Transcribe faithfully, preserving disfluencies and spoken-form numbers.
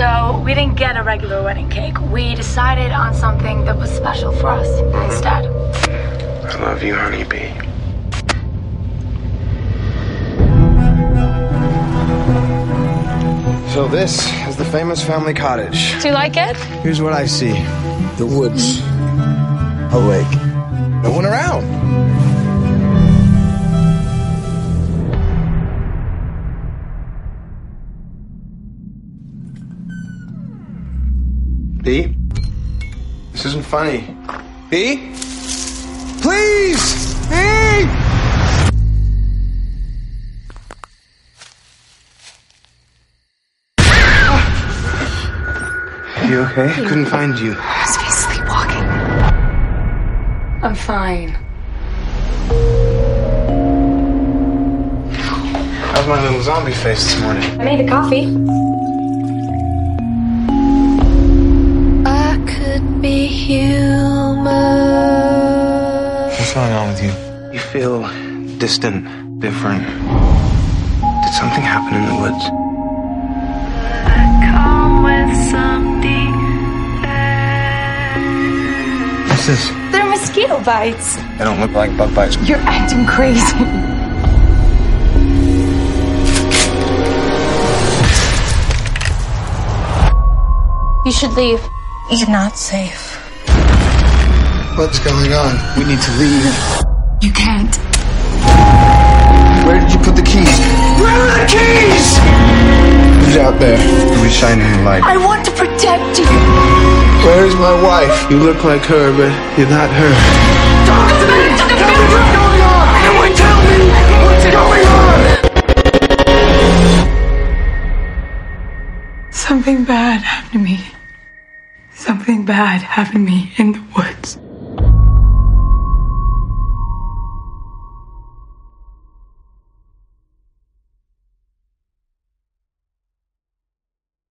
So we didn't get a regular wedding cake. We decided on something that was special for us mm-hmm. instead. I love you, honeybee. So this is the famous family cottage. Do you like it? Here's what I see. The woods. A lake. No one around. B? This isn't funny. B? Please! B! Are you okay? I couldn't find you. Must be sleepwalking. I'm fine. How's my little zombie face this morning? I made the coffee. I could be human. What's going on with you? You feel distant, different. Did something happen in the woods? Come with something. What's this? They're mosquito bites. They don't look like bug bites. You're acting crazy. You should leave. You're not safe. What's going on? We need to leave. You can't. Where did you put the keys? Where are the keys? Who's out there? Who is shining the light? I want to protect you. Where is my wife? You look like her, but you're not her. Talk to me! Tell me what's going on! Anyone tell me what's going on! Something bad happened to me. Something bad happened to me in the woods.